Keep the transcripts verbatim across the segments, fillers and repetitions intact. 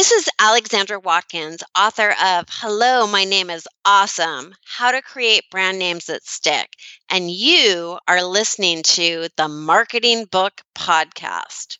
This is Alexandra Watkins, author of Hello, My Name is Awesome, How to Create Brand Names That Stick. And you are listening to the Marketing Book Podcast.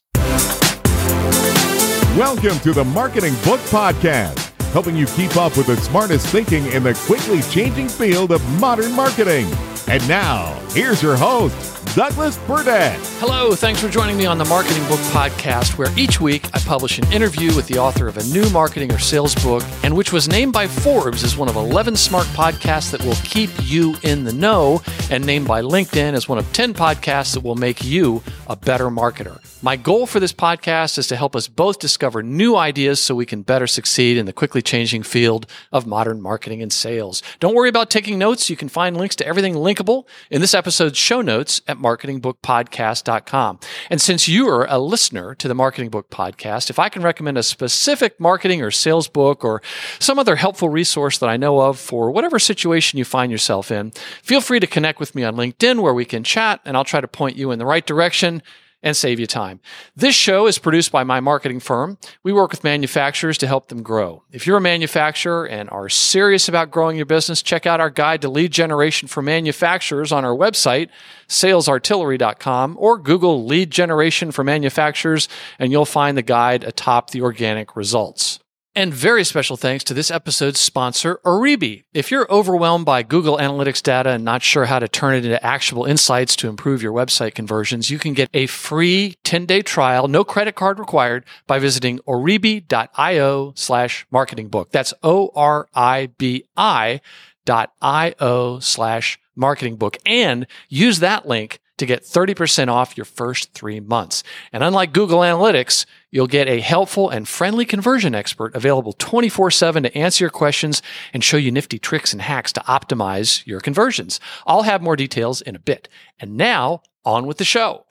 Welcome to the Marketing Book Podcast, helping you keep up with the smartest thinking in the quickly changing field of modern marketing. And now, here's your host, Douglas Burdett. Hello, thanks for joining me on the Marketing Book Podcast, where each week I publish an interview with the author of a new marketing or sales book, and which was named by Forbes as one of eleven smart podcasts that will keep you in the know, and named by LinkedIn as one of ten podcasts that will make you a better marketer. My goal for this podcast is to help us both discover new ideas so we can better succeed in the quickly changing field of modern marketing and sales. Don't worry about taking notes. You can find links to everything linkable in this episode's show notes at marketing book podcast dot com. And since you are a listener to the Marketing Book Podcast, if I can recommend a specific marketing or sales book or some other helpful resource that I know of for whatever situation you find yourself in, feel free to connect with me on LinkedIn where we can chat, and I'll try to point you in the right direction and save you time. This show is produced by my marketing firm. We work with manufacturers to help them grow. If you're a manufacturer and are serious about growing your business, check out our guide to lead generation for manufacturers on our website, sales artillery dot com, or Google lead generation for manufacturers, and you'll find the guide atop the organic results. And very special thanks to this episode's sponsor, Oribi. If you're overwhelmed by Google Analytics data and not sure how to turn it into actionable insights to improve your website conversions, you can get a free ten-day trial, no credit card required, by visiting oribi dot io slash marketing book. That's O R I B I dot I-O slash marketing book. And use that link to get thirty percent off your first three months. And unlike Google Analytics, you'll get a helpful and friendly conversion expert available twenty-four seven to answer your questions and show you nifty tricks and hacks to optimize your conversions. I'll have more details in a bit. And now, on with the show.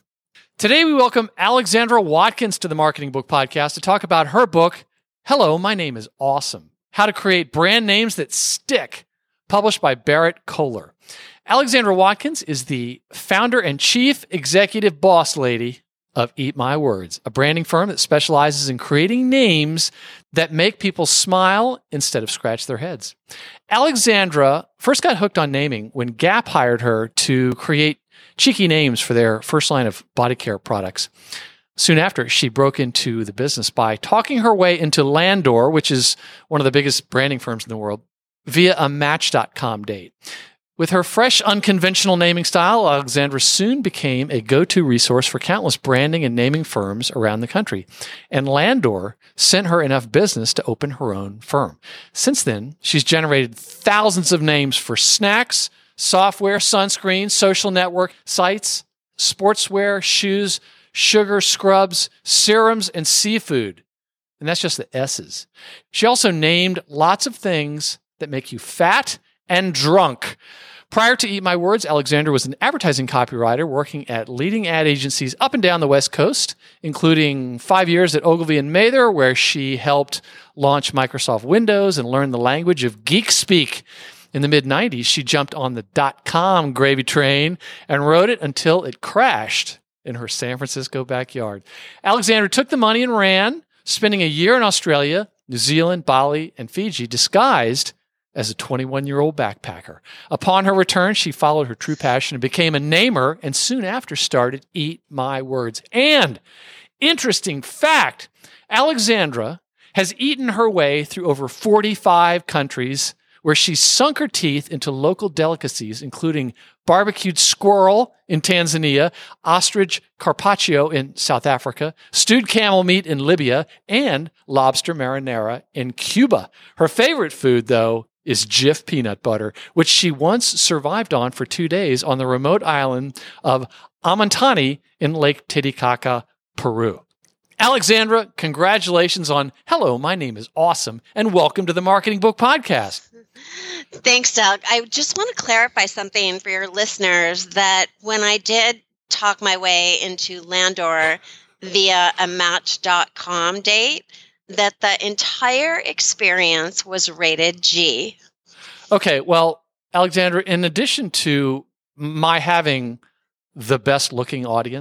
Today, we welcome Alexandra Watkins to the Marketing Book Podcast to talk about her book, Hello, My Name is Awesome, How to Create Brand Names That Stick, published by Barrett Kohler. Alexandra Watkins is the founder and chief executive boss lady of Eat My Words, a branding firm that specializes in creating names that make people smile instead of scratch their heads. Alexandra first got hooked on naming when Gap hired her to create cheeky names for their first line of body care products. Soon after, she broke into the business by talking her way into Landor, which is one of the biggest branding firms in the world, via a Match dot com date. With her fresh, unconventional naming style, Alexandra soon became a go-to resource for countless branding and naming firms around the country. And Landor sent her enough business to open her own firm. Since then, she's generated thousands of names for snacks, software, sunscreen, social network sites, sportswear, shoes, sugar, scrubs, serums, and seafood. And that's just the S's. She also named lots of things that make you fat and drunk. Prior to Eat My Words, Alexandra was an advertising copywriter working at leading ad agencies up and down the West Coast, including five years at Ogilvy and Mather, where she helped launch Microsoft Windows and learn the language of geek speak. In the mid nineties, she jumped on the dot-com gravy train and rode it until it crashed in her San Francisco backyard. Alexandra took the money and ran, spending a year in Australia, New Zealand, Bali, and Fiji, disguised as a twenty-one-year-old backpacker. Upon her return, she followed her true passion and became a namer, and soon after started Eat My Words. And, interesting fact, Alexandra has eaten her way through over forty-five countries where she sunk her teeth into local delicacies, including barbecued squirrel in Tanzania, ostrich carpaccio in South Africa, stewed camel meat in Libya, and lobster marinara in Cuba. Her favorite food, though, is Jif peanut butter, which she once survived on for two days on the remote island of Amantani in Lake Titicaca, Peru. Alexandra, congratulations on Hello, My Name is Awesome, and welcome to the Marketing Book Podcast. Thanks, Doug. I just want to clarify something for your listeners that when I did talk my way into Landor via a Match dot com date, that the entire experience was rated G. Okay, well, Alexandra, in addition to my having the best looking audience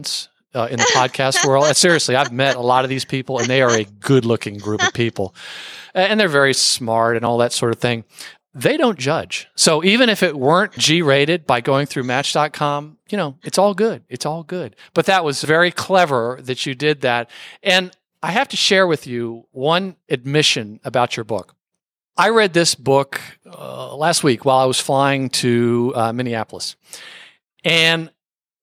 uh, in the podcast world. And seriously, I've met a lot of these people, and they are a good-looking group of people. And they're very smart and all that sort of thing. They don't judge. So even if it weren't G-rated by going through Match dot com, you know, it's all good. It's all good. But that was very clever that you did that. And I have to share with you one admission about your book. I read this book uh, last week while I was flying to uh, Minneapolis. And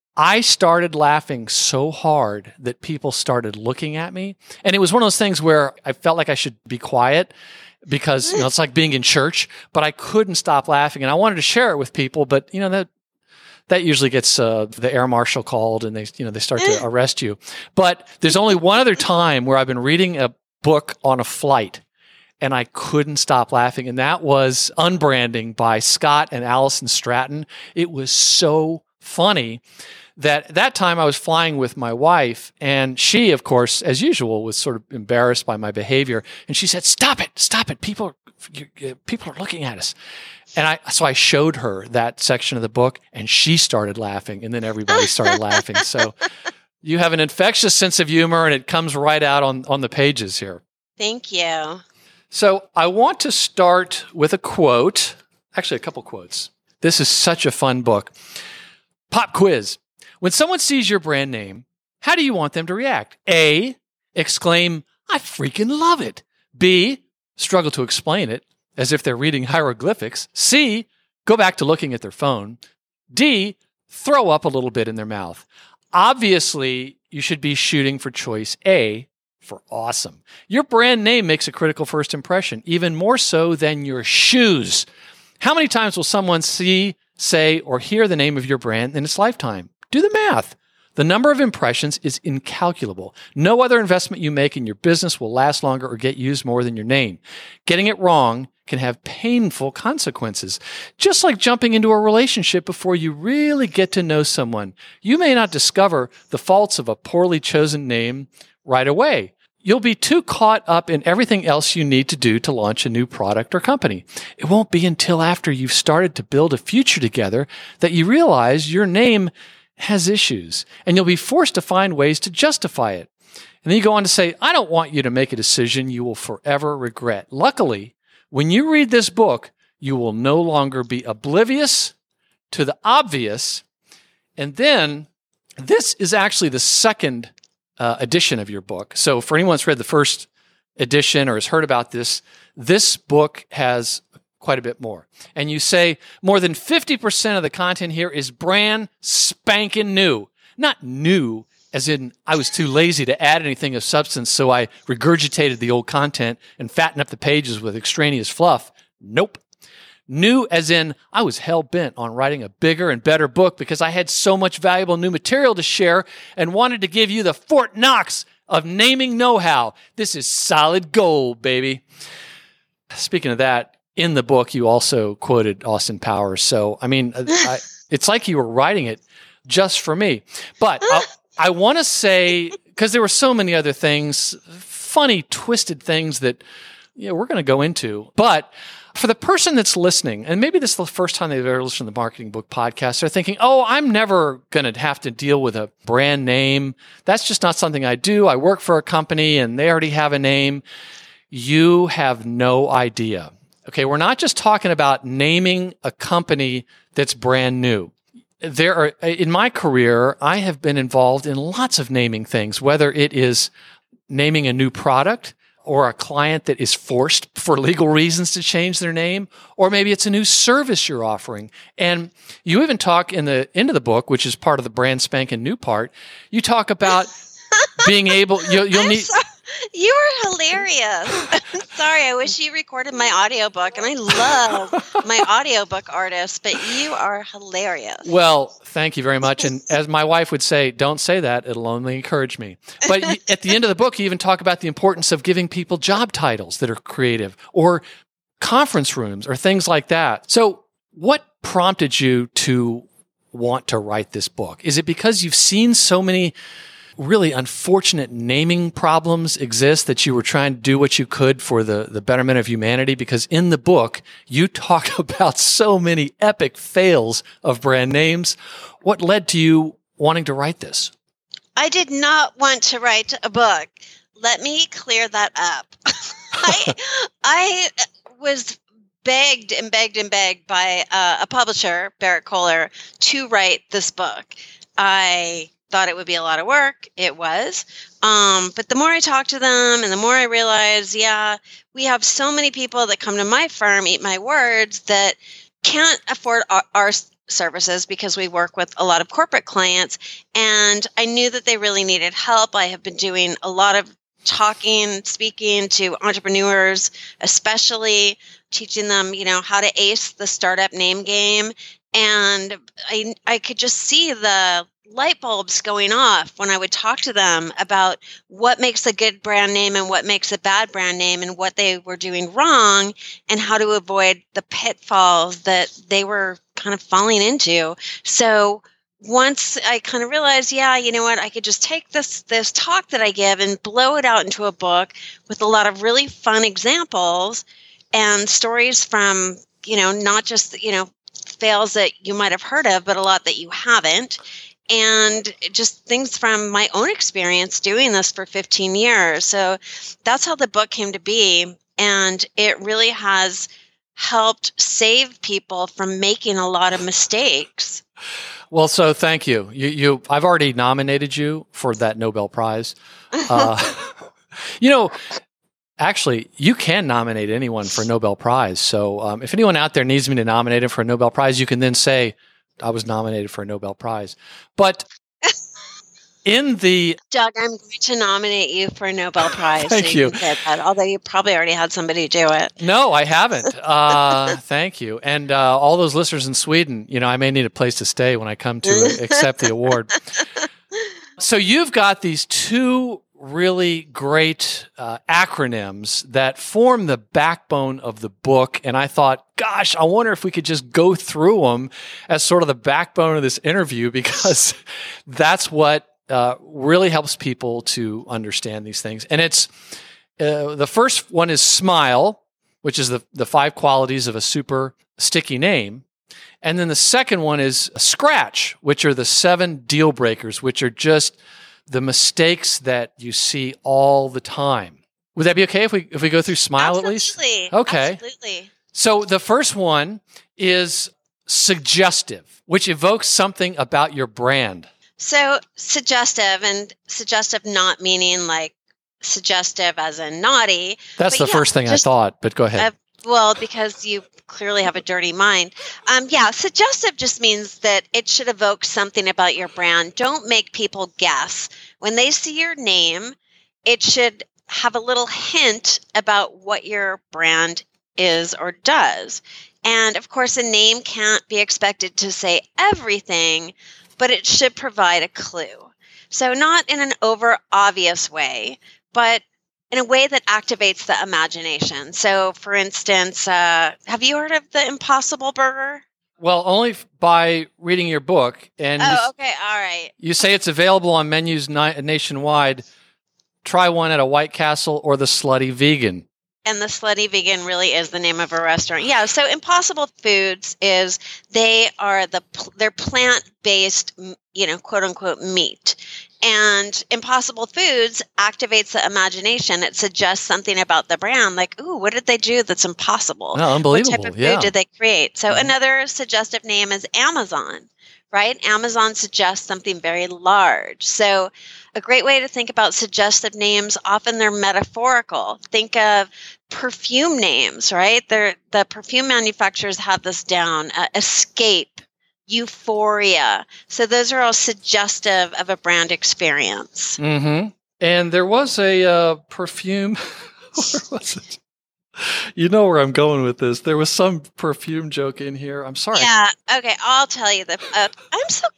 I started laughing so hard that people started looking at me. And it was one of those things where I felt like I should be quiet because, you know, it's like being in church, but I couldn't stop laughing. And I wanted to share it with people, but, you know, that that usually gets uh, the air marshal called and they, you know, they start to arrest you. But there's only one other time where I've been reading a book on a flight and I couldn't stop laughing. And that was Unbranding by Scott and Allison Stratton. It was so funny that that time I was flying with my wife, and she, of course, as usual, was sort of embarrassed by my behavior. And she said, "Stop it, stop it. People, you, people are looking at us." And I, so I showed her that section of the book, and she started laughing, and then everybody started laughing. So you have an infectious sense of humor, and it comes right out on, on the pages here. Thank you. So I want to start with a quote, actually a couple quotes. This is such a fun book. Pop quiz. When someone sees your brand name, how do you want them to react? A, exclaim, "I freaking love it." B, struggle to explain it as if they're reading hieroglyphics. C, go back to looking at their phone. D, throw up a little bit in their mouth. Obviously, you should be shooting for choice A, for awesome. Your brand name makes a critical first impression, even more so than your shoes. How many times will someone see, say, or hear the name of your brand in its lifetime? Do the math. The number of impressions is incalculable. No other investment you make in your business will last longer or get used more than your name. Getting it wrong can have painful consequences. Just like jumping into a relationship before you really get to know someone. You may not discover the faults of a poorly chosen name right away. You'll be too caught up in everything else you need to do to launch a new product or company. It won't be until after you've started to build a future together that you realize your name has issues, and you'll be forced to find ways to justify it. And then you go on to say, "I don't want you to make a decision you will forever regret." Luckily, when you read this book, you will no longer be oblivious to the obvious. And then this is actually the second uh, edition of your book. So for anyone that's read the first edition or has heard about this, this book has quite a bit more. And you say more than fifty percent of the content here is brand spanking new. Not new as in I was too lazy to add anything of substance, so I regurgitated the old content and fattened up the pages with extraneous fluff. Nope. New as in I was hell-bent on writing a bigger and better book because I had so much valuable new material to share and wanted to give you the Fort Knox of naming know-how. This is solid gold, baby. Speaking of that, in the book, you also quoted Austin Powers. So, I mean, I, it's like you were writing it just for me. But I, I want to say, because there were so many other things, funny, twisted things that you know, we're going to go into. But for the person that's listening, and maybe this is the first time they've ever listened to the Marketing Book Podcast, they're thinking, oh, I'm never going to have to deal with a brand name. That's just not something I do. I work for a company, and they already have a name. You have no idea. Okay, we're not just talking about naming a company that's brand new. There are, in my career, I have been involved in lots of naming things, whether it is naming a new product or a client that is forced for legal reasons to change their name, or maybe it's a new service you're offering. And you even talk in the end of the book, which is part of the brand spanking new part, you talk about being able, you'll, you'll I'm need... sorry. You are hilarious. Sorry, I wish you recorded my audiobook, and I love my audiobook artist, but you are hilarious. Well, thank you very much. And as my wife would say, don't say that. It'll only encourage me. But at the end of the book, you even talk about the importance of giving people job titles that are creative or conference rooms or things like that. So what prompted you to want to write this book? Is it because you've seen so many really unfortunate naming problems exist that you were trying to do what you could for the, the betterment of humanity? Because in the book, you talk about so many epic fails of brand names. What led to you wanting to write this? I did not want to write a book. Let me clear that up. I, I was begged and begged and begged by uh, a publisher, Barrett Kohler, to write this book. I thought it would be a lot of work. It was. Um, but the more I talked to them and the more I realized, yeah, we have so many people that come to my firm, Eat My Words, that can't afford our, our services because we work with a lot of corporate clients. And I knew that they really needed help. I have been doing a lot of talking, speaking to entrepreneurs, especially teaching them, you know, how to ace the startup name game. And I, I could just see the light bulbs going off when I would talk to them about what makes a good brand name and what makes a bad brand name and what they were doing wrong and how to avoid the pitfalls that they were kind of falling into. So once I kind of realized, yeah, you know what, I could just take this this talk that I give and blow it out into a book with a lot of really fun examples and stories from, you know, not just, you know, fails that you might have heard of, but a lot that you haven't. And just things from my own experience doing this for fifteen years. So that's how the book came to be. And it really has helped save people from making a lot of mistakes. Well, so thank you. You, you I've already nominated you for that Nobel Prize. Uh, you know, actually, you can nominate anyone for a Nobel Prize. So um, if anyone out there needs me to nominate him for a Nobel Prize, you can then say, I was nominated for a Nobel Prize. But in the... Doug, I'm going to nominate you for a Nobel Prize. Thank so you. you. Can say that, although you probably already had somebody do it. No, I haven't. Uh, thank you. And uh, all those listeners in Sweden, you know, I may need a place to stay when I come to accept the award. So you've got these two really great uh, acronyms that form the backbone of the book. And I thought, gosh, I wonder if we could just go through them as sort of the backbone of this interview, because that's what uh, really helps people to understand these things. And it's uh, the first one is SMILE, which is the, the five qualities of a super sticky name. And then the second one is SCRATCH, which are the seven deal breakers, which are just the mistakes that you see all the time. Would that be okay if we if we go through SMILE Absolutely. at least? Okay. Absolutely. So the first one is suggestive, which evokes something about your brand. So suggestive, and suggestive not meaning like suggestive as in naughty. That's the yeah, first thing just, I thought, but go ahead. Uh, well, because you clearly have a dirty mind. Um, yeah, suggestive just means that it should evoke something about your brand. Don't make people guess. When they see your name, it should have a little hint about what your brand is or does. And of course, a name can't be expected to say everything, but it should provide a clue. So not in an over obvious way, but in a way that activates the imagination. So, for instance, uh, have you heard of the Impossible Burger? Well, only f- by reading your book. And oh, you, okay, all right. You say it's available on menus ni- nationwide. Try one at a White Castle or the Slutty Vegan. And the Slutty Vegan really is the name of a restaurant. Yeah, so Impossible Foods is, they are the, they're plant-based, you know, quote unquote meat. And Impossible Foods activates the imagination. It suggests something about the brand, like, ooh, what did they do that's impossible? Oh, unbelievable. What type of food yeah. did they create? So Mm-hmm. another suggestive name is Amazon, right? Amazon suggests something very large. So a great way to think about suggestive names, often they're metaphorical. Think of perfume names, right? They're, the perfume manufacturers have this down. Uh, Escape, Euphoria. So those are all suggestive of a brand experience. Mm-hmm. And there was a uh, perfume. Where was it? You know where I'm going with this. There was some perfume joke in here. I'm sorry. Yeah. Okay. I'll tell you the. Uh, I'm so.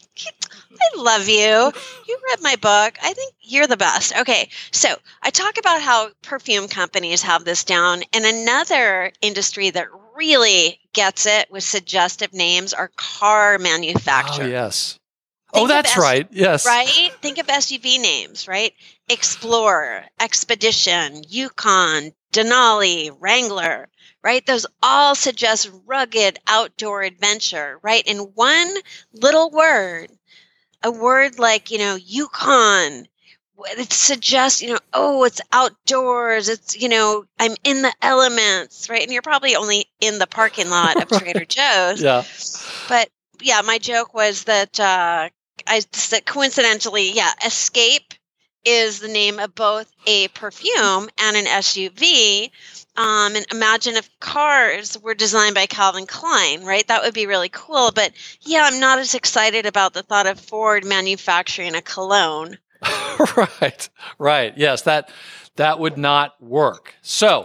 I love you. You read my book. I think you're the best. Okay. So I talk about how perfume companies have this down, and another industry that really gets it with suggestive names are car manufacturers. Oh, yes. Think oh, that's S- right. Yes. Right? Think of S U V names, right? Explorer, Expedition, Yukon, Denali, Wrangler, right? Those all suggest rugged outdoor adventure, right? In one little word, a word like, you know, Yukon, it suggests, you know, oh, it's outdoors. It's, you know, I'm in the elements, right? And you're probably only in the parking lot of Trader Joe's. Yeah. But yeah, my joke was that uh, I that coincidentally, yeah, Escape is the name of both a perfume and an S U V. Um, and imagine if cars were designed by Calvin Klein, right? That would be really cool. But yeah, I'm not as excited about the thought of Ford manufacturing a cologne. Right, right. Yes, that that would not work. So,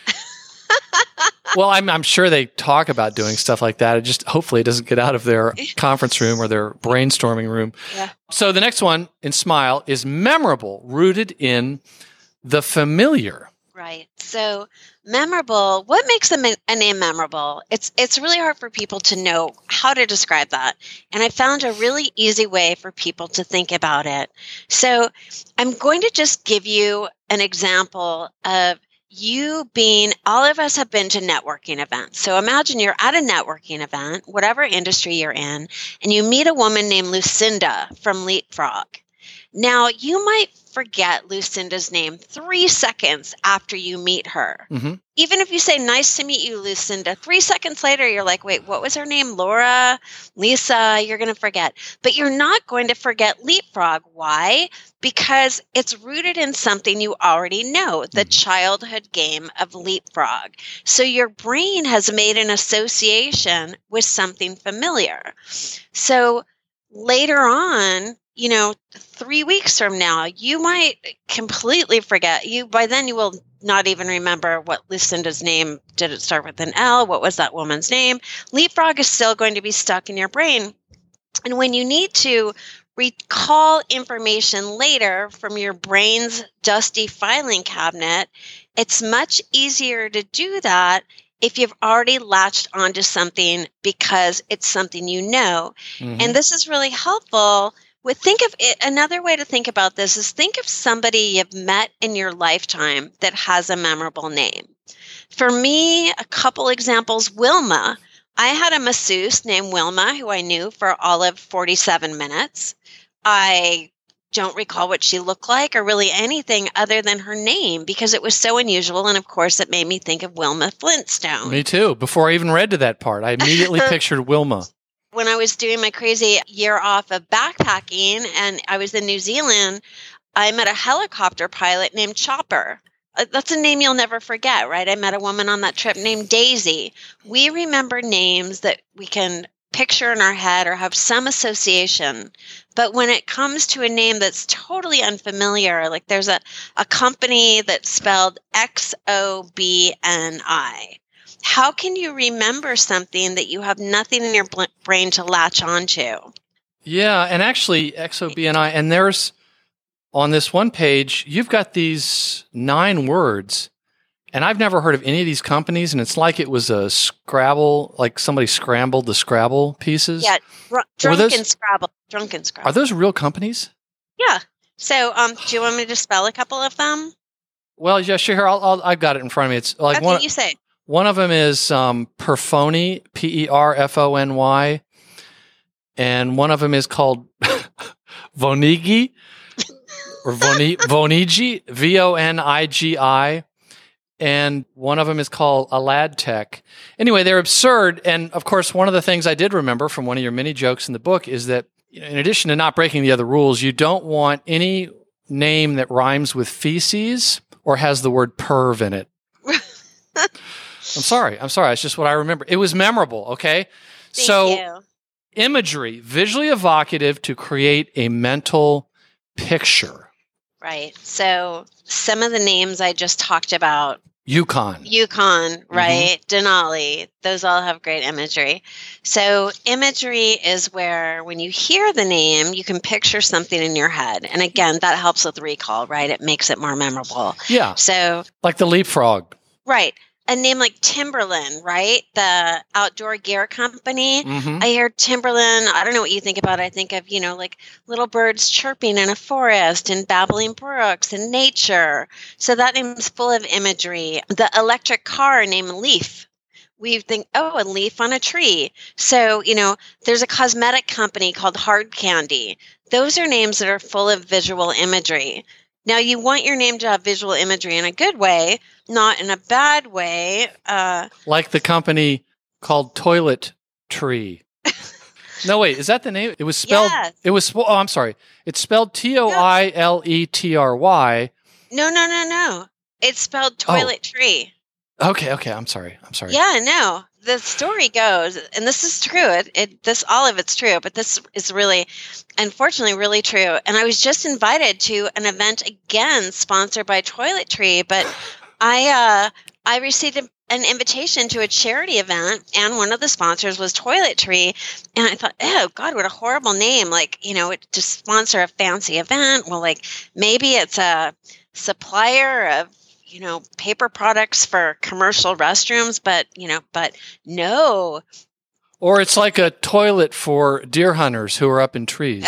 well, I'm I'm sure they talk about doing stuff like that. It just hopefully it doesn't get out of their conference room or their brainstorming room. Yeah. So the next one in Smile is memorable, rooted in the familiar. Right. So memorable, what makes a, ma- a name memorable? It's it's really hard for people to know how to describe that. And I found a really easy way for people to think about it. So I'm going to just give you an example of you being, all of us have been to networking events. So imagine you're at a networking event, whatever industry you're in, and you meet a woman named Lucinda from Leapfrog. Now, you might forget Lucinda's name three seconds after you meet her. Mm-hmm. Even if you say, nice to meet you, Lucinda, three seconds later, you're like, wait, what was her name? Laura? Lisa? You're going to forget. But you're not going to forget Leapfrog. Why? Because it's rooted in something you already know, the childhood game of Leapfrog. So your brain has made an association with something familiar. So later on, you know, three weeks from now, you might completely forget. You by then you will not even remember what Lucinda's name. Did it start with an L? What was that woman's name? Leapfrog is still going to be stuck in your brain. And when you need to recall information later from your brain's dusty filing cabinet, it's much easier to do that if you've already latched onto something because it's something you know. Mm-hmm. And this is really helpful. With think of it, another way to think about this is think of somebody you've met in your lifetime that has a memorable name. For me, a couple examples, Wilma. I had a masseuse named Wilma who I knew for all of forty-seven minutes. I don't recall what she looked like or really anything other than her name because it was so unusual. And of course, it made me think of Wilma Flintstone. Me too. Before I even read to that part, I immediately pictured Wilma. When I was doing my crazy year off of backpacking and I was in New Zealand, I met a helicopter pilot named Chopper. That's a name you'll never forget, right? I met a woman on that trip named Daisy. We remember names that we can picture in our head or have some association. But when it comes to a name that's totally unfamiliar, like there's a, a company that's spelled X O B N I. How can you remember something that you have nothing in your bl- brain to latch onto? Yeah, and actually, X O B N I, and there's, on this one page, you've got these nine words, and I've never heard of any of these companies, and it's like it was a Scrabble, like somebody scrambled the Scrabble pieces. Yeah, dr- drunken those, Scrabble. Drunken Scrabble. Are those real companies? Yeah. So um, do you want me to spell a couple of them? Well, yeah, sure. I'll, I'll, I've got it in front of me. It's like okay, one, you say. One of them is um, Perfony, P E R F O N Y, and one of them is called Vonigi, or Voni, Vonigi, V O N I G I, and one of them is called Aladtech. Anyway, they're absurd, and of course, one of the things I did remember from one of your mini jokes in the book is that, in addition to not breaking the other rules, you don't want any name that rhymes with feces or has the word perv in it. I'm sorry. I'm sorry. It's just what I remember. It was memorable, okay? Thank so, you. Imagery, visually evocative to create a mental picture. Right. So, some of the names I just talked about. Yukon. Yukon, right? Mm-hmm. Denali. Those all have great imagery. So, imagery is where when you hear the name, you can picture something in your head. And again, that helps with recall, right? It makes it more memorable. Yeah. So, like the Leapfrog. Right. A name like Timberland, right? The outdoor gear company. Mm-hmm. I hear Timberland. I don't know what you think about it. I think of, you know, like little birds chirping in a forest and babbling brooks and nature. So that name's full of imagery. The electric car named Leaf. we think, oh, a leaf on a tree. So, you know, there's a cosmetic company called Hard Candy. Those are names that are full of visual imagery. Now, you want your name to have visual imagery in a good way, not in a bad way. Uh, like the company called Toilet Tree. No, wait, is that the name? It was spelled, yes. it was, oh, I'm sorry. It's spelled T O I L E T R Y. No, no, no, no. It's spelled Toilet oh. Tree. Okay, okay, I'm sorry. I'm sorry. Yeah, no. The story goes, and this is true. It, it this all of it's true, but this is really, unfortunately, really true. And I was just invited to an event again, sponsored by Toilet Tree, but I uh, I received a, an invitation to a charity event, and one of the sponsors was Toilet Tree, and I thought, oh God, what a horrible name! Like, you know, to sponsor a fancy event. Well, like maybe it's a supplier of, you know, paper products for commercial restrooms, but, you know, but no. Or it's like a toilet for deer hunters who are up in trees.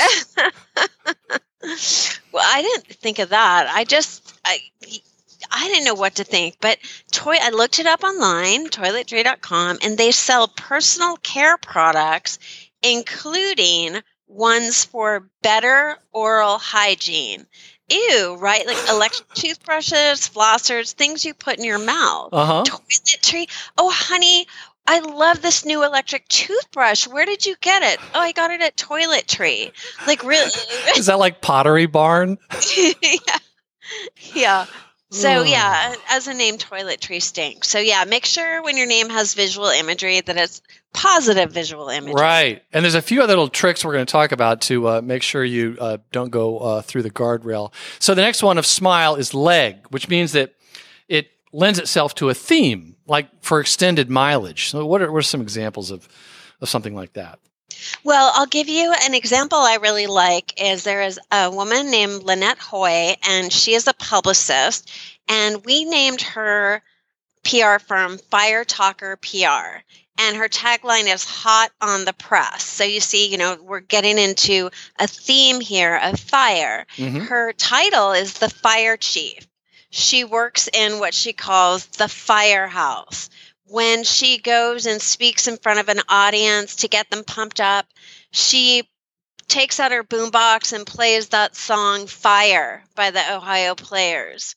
Well, I didn't think of that. I just, I, I didn't know what to think, but toy, I looked it up online, toilet tree dot com, and they sell personal care products, including ones for better oral hygiene. Ew, right? Like electric toothbrushes, flossers, things you put in your mouth. Uh-huh. Toilet tree. Oh, honey, I love this new electric toothbrush. Where did you get it? Oh, I got it at Toilet Tree. Like, really? Is that like Pottery Barn? yeah. Yeah. So, yeah, as a name, Toilet Tree stinks. So, yeah, make sure when your name has visual imagery that it's positive visual imagery. Right. And there's a few other little tricks we're going to talk about to uh, make sure you uh, don't go uh, through the guardrail. So the next one of smile is leg, which means that it lends itself to a theme, like for extended mileage. So what are, what are some examples of, of something like that? Well, I'll give you an example I really like. Is there is a woman named Lynette Hoy, and she is a publicist, and we named her P R firm Fire Talker P R. And her tagline is hot on the press. So you see, you know, we're getting into a theme here of fire. Mm-hmm. Her title is the Fire Chief. She works in what she calls the firehouse. When she goes and speaks in front of an audience to get them pumped up, she takes out her boombox and plays that song Fire by the Ohio Players.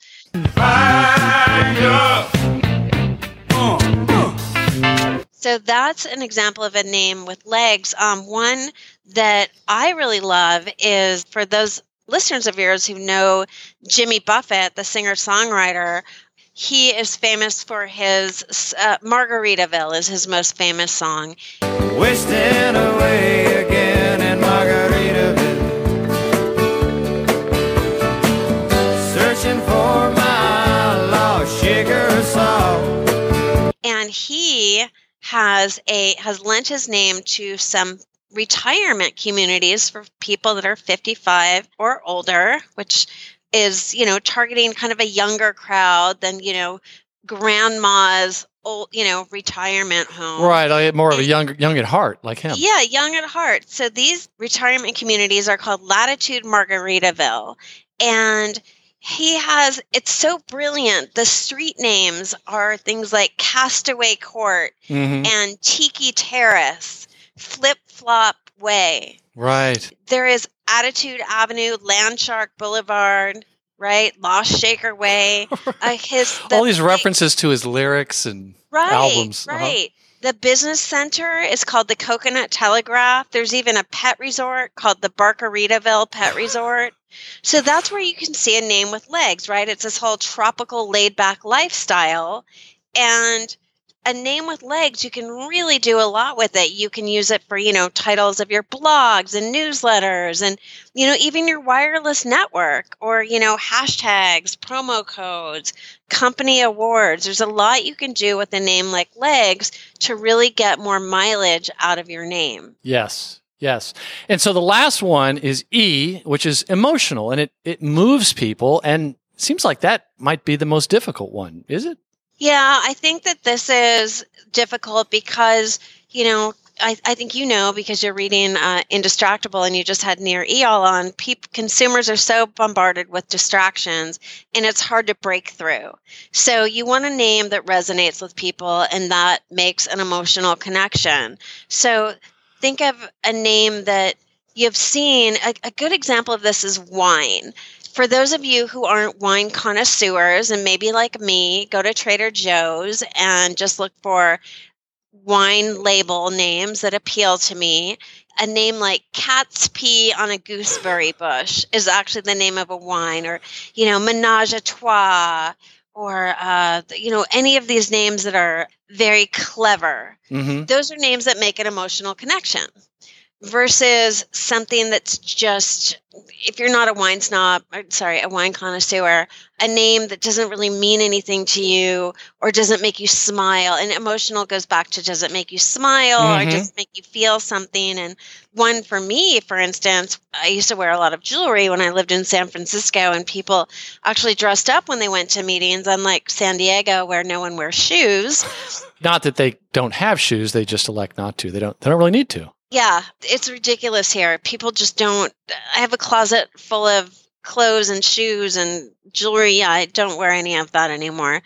Fire! Uh, uh. So that's an example of a name with legs. Um, one that I really love is, for those listeners of yours who know Jimmy Buffett, the singer-songwriter, he is famous for his, uh, Margaritaville is his most famous song. Wasting away again in Margaritaville, searching for my lost sugar salt. And he has a has lent his name to some retirement communities for people that are fifty-five or older, which is, you know, targeting kind of a younger crowd than, you know, grandma's old, you know, retirement home. Right. I more of a young, young at heart, like him. Yeah, young at heart. So these retirement communities are called Latitude Margaritaville. And he has, it's so brilliant. The street names are things like Castaway Court mm-hmm. and Tiki Terrace, Flip Flop Way. Right. There is Attitude Avenue, Landshark Boulevard, right? Lost Shaker Way. Uh, his the, all these references to his lyrics and right, albums. Right, uh-huh. right. The business center is called the Coconut Telegraph. There's even a pet resort called the Barcaritaville Pet Resort. So that's where you can see a name with legs, right? It's this whole tropical laid-back lifestyle. And a name with legs, you can really do a lot with it. You can use it for, you know, titles of your blogs and newsletters and, you know, even your wireless network or, you know, hashtags, promo codes, company awards. There's a lot you can do with a name like legs to really get more mileage out of your name. Yes. Yes. And so the last one is E, which is emotional, and it, it moves people, and it seems like that might be the most difficult one. Is it? Yeah, I think that this is difficult because, you know, I, I think you know, because you're reading uh, Indistractable and you just had Nir Eyal on, peop- consumers are so bombarded with distractions and it's hard to break through. So you want a name that resonates with people and that makes an emotional connection. So think of a name that you've seen. A, a good example of this is wine. For those of you who aren't wine connoisseurs and maybe like me, go to Trader Joe's and just look for wine label names that appeal to me. A name like Cat's Pee on a Gooseberry Bush is actually the name of a wine, or, you know, Menage a Trois, or, uh, you know, any of these names that are very clever. Mm-hmm. Those are names that make an emotional connection. Versus something that's just, if you're not a wine snob, or, sorry, a wine connoisseur, a name that doesn't really mean anything to you or doesn't make you smile. And emotional goes back to, does it make you smile mm-hmm. or does it make you feel something? And one for me, for instance, I used to wear a lot of jewelry when I lived in San Francisco, and people actually dressed up when they went to meetings, unlike San Diego where no one wears shoes. Not that they don't have shoes, they just elect not to. They don't, they don't really need to. Yeah, it's ridiculous here. People just don't. I have a closet full of clothes and shoes and jewelry. Yeah, I don't wear any of that anymore.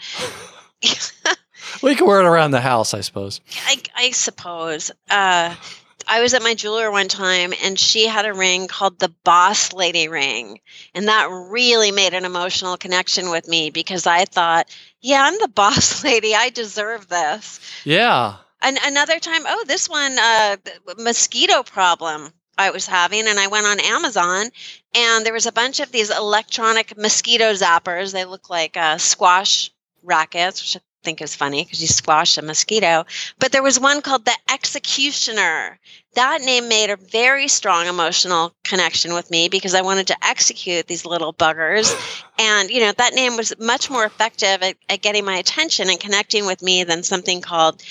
Well, you can wear it around the house, I suppose. I, I suppose. Uh, I was at my jeweler one time, and she had a ring called the Boss Lady ring. And that really made an emotional connection with me because I thought, yeah, I'm the boss lady. I deserve this. Yeah. And another time, oh, this one, uh, mosquito problem I was having, and I went on Amazon, and there was a bunch of these electronic mosquito zappers. They look like uh, squash rackets, which I think is funny because you squash a mosquito. But there was one called the Executioner. That name made a very strong emotional connection with me because I wanted to execute these little buggers. And, you know, that name was much more effective at, at getting my attention and connecting with me than something called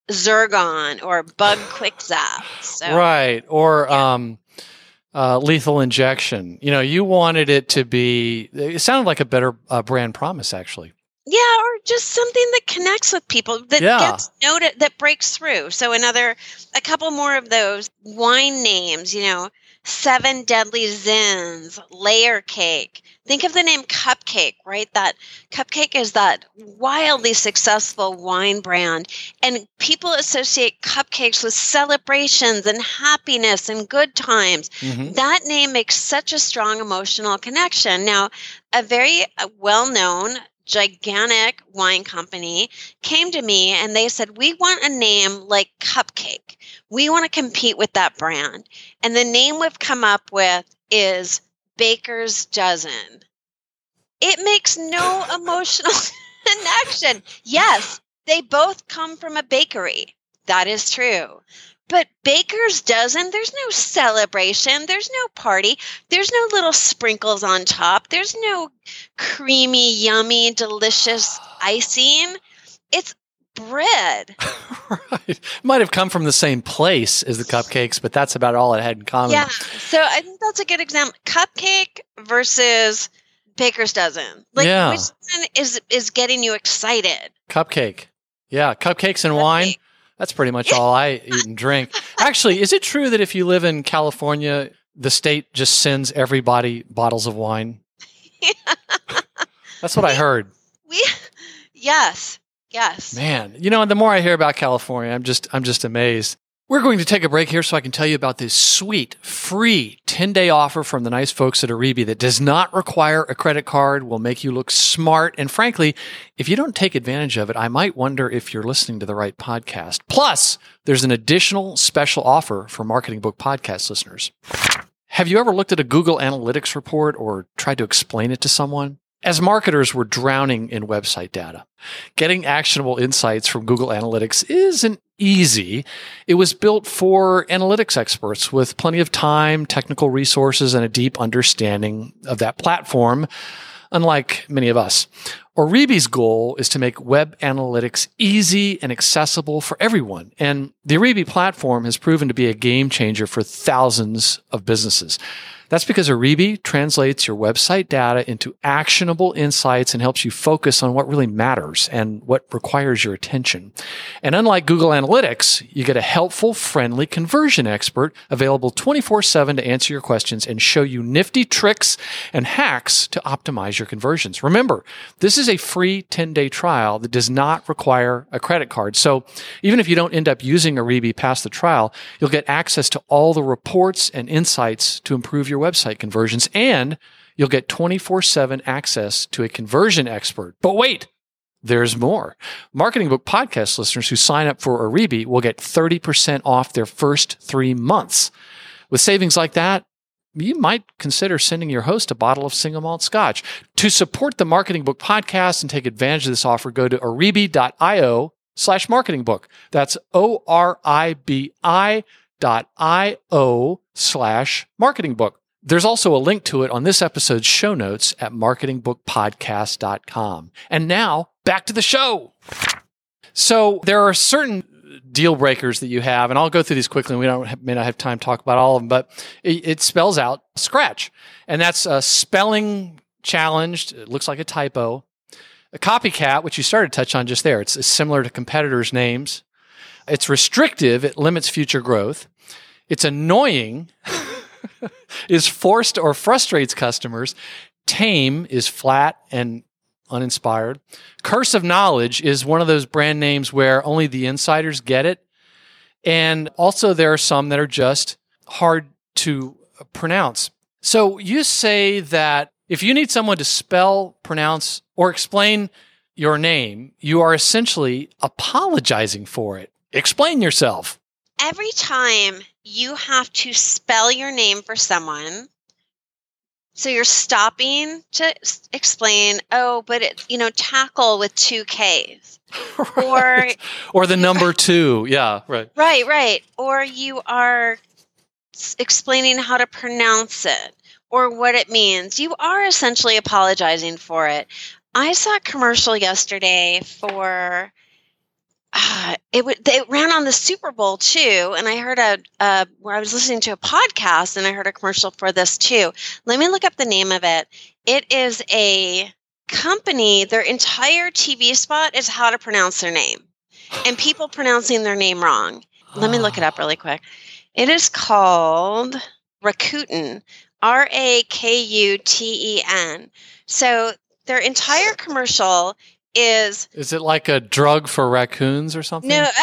Zergon or Bug Quick Zap. So, right. Or yeah. um, uh, Lethal Injection. You know, you wanted it to be, it sounded like a better uh, brand promise, actually. Yeah, or just something that connects with people, that yeah. gets noted, that breaks through. So another, a couple more of those wine names, you know, Seven Deadly Zins, Layer Cake. Think of the name Cupcake, right? That Cupcake is that wildly successful wine brand. And people associate cupcakes with celebrations and happiness and good times. Mm-hmm. That name makes such a strong emotional connection. Now, a very well-known gigantic wine company came to me and they said, we want a name like Cupcake. We want to compete with that brand. And the name we've come up with is Baker's Dozen. It makes no emotional connection. Yes, they both come from a bakery. That is true. But Baker's Dozen, there's no celebration. There's no party. There's no little sprinkles on top. There's no creamy, yummy, delicious icing. It's bread. Right. Might have come from the same place as the cupcakes, but that's about all it had in common. Yeah. So I think that's a good example. Cupcake versus Baker's Dozen. Like, yeah. which one is, is getting you excited? Cupcake. Yeah. Cupcakes and Cupcake. Wine. That's pretty much all I eat and drink. Actually, is it true that if you live in California, the state just sends everybody bottles of wine? That's what we, I heard. We, yes, yes. Man, you know, and the more I hear about California, I'm just, I'm just amazed. We're going to take a break here so I can tell you about this sweet, free ten-day offer from the nice folks at Aribi that does not require a credit card, will make you look smart. And frankly, if you don't take advantage of it, I might wonder if you're listening to the right podcast. Plus, there's an additional special offer for Marketing Book Podcast listeners. Have you ever looked at a Google Analytics report or tried to explain it to someone? As marketers, we're drowning in website data. Getting actionable insights from Google Analytics isn't easy. It was built for analytics experts with plenty of time, technical resources, and a deep understanding of that platform, unlike many of us. Oribi's goal is to make web analytics easy and accessible for everyone. And the Oribi platform has proven to be a game changer for thousands of businesses. That's because Oribi translates your website data into actionable insights and helps you focus on what really matters and what requires your attention. And unlike Google Analytics, you get a helpful, friendly conversion expert available twenty-four seven to answer your questions and show you nifty tricks and hacks to optimize your conversions. Remember, this is a free ten-day trial that does not require a credit card. So even if you don't end up using Oribi past the trial, you'll get access to all the reports and insights to improve your website conversions, and you'll get twenty-four seven access to a conversion expert. But wait, there's more. Marketing Book Podcast listeners who sign up for Oribi will get thirty percent off their first three months. With savings like that, you might consider sending your host a bottle of single malt scotch. To support the Marketing Book Podcast and take advantage of this offer, go to oribi.io slash marketing book. That's O-R-I-B-I dot I-O slash marketing book. There's also a link to it on this episode's show notes at marketing book podcast dot com. And now, back to the show. So there are certain deal breakers that you have, and I'll go through these quickly, and we don't have, may not have time to talk about all of them, but it, it spells out scratch. And that's a spelling challenged. It looks like a typo. A copycat, which you started to touch on just there. It's, it's similar to competitors' names. It's restrictive. It limits future growth. It's annoying. Is forced or frustrates customers. Tame is flat and uninspired. Curse of knowledge is one of those brand names where only the insiders get it. And also there are some that are just hard to pronounce. So you say that if you need someone to spell, pronounce, or explain your name, you are essentially apologizing for it. Explain yourself. Every time you have to spell your name for someone, so you're stopping to explain, oh, but it, you know, tackle with two Ks. Right. Or, or the number two. Yeah, right. Right, right. Or you are explaining how to pronounce it or what it means. You are essentially apologizing for it. I saw a commercial yesterday for... Uh, it w- it ran on the Super Bowl too, and I heard a uh, where I was listening to a podcast, and I heard a commercial for this too. Let me look up the name of it. It is a company. Their entire T V spot is how to pronounce their name, and people pronouncing their name wrong. Let me look it up really quick. It is called Rakuten, R A K U T E N. So their entire commercial is... Is it like a drug for raccoons or something? No,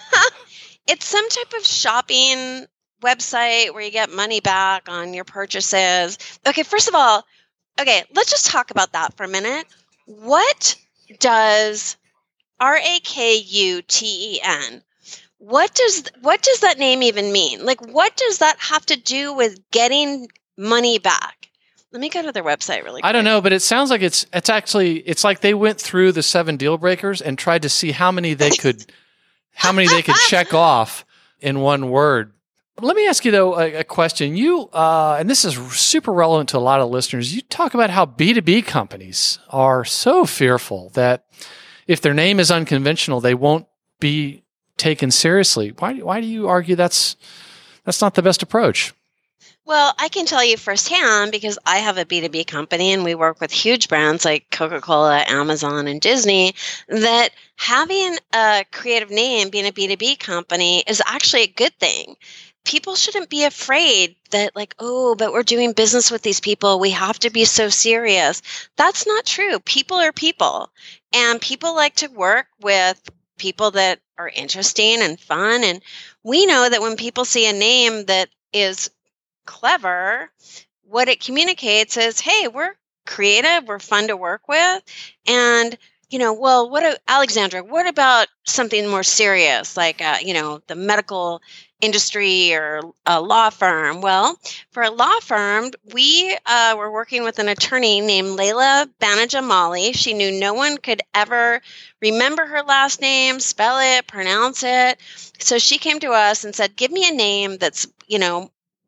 it's some type of shopping website where you get money back on your purchases. Okay, first of all, okay, let's just talk about that for a minute. What does R A K U T E N, what does what does that name even mean? Like, what does that have to do with getting money back? Let me go to their website really quick. I don't know, but it sounds like it's it's actually it's like they went through the seven deal breakers and tried to see how many they could how many they could check off in one word. Let me ask you though a, a question. You uh, and this is super relevant to a lot of listeners. You talk about how B two B companies are so fearful that if their name is unconventional, they won't be taken seriously. Why why do you argue that's that's not the best approach? Well, I can tell you firsthand because I have a B two B company and we work with huge brands like Coca-Cola, Amazon, and Disney, that having a creative name, being a B two B company, is actually a good thing. People shouldn't be afraid that like, oh, but we're doing business with these people. We have to be so serious. That's not true. People are people. And people like to work with people that are interesting and fun. And we know that when people see a name that is clever, what it communicates is, hey, we're creative, we're fun to work with. And, you know, well, what, a, Alexandra, what about something more serious, like, uh, you know, the medical industry or a law firm? Well, for a law firm, we uh, were working with an attorney named Layla Banajamali. She knew no one could ever remember her last name, spell it, pronounce it. So she came to us and said, give me a name that's, you know,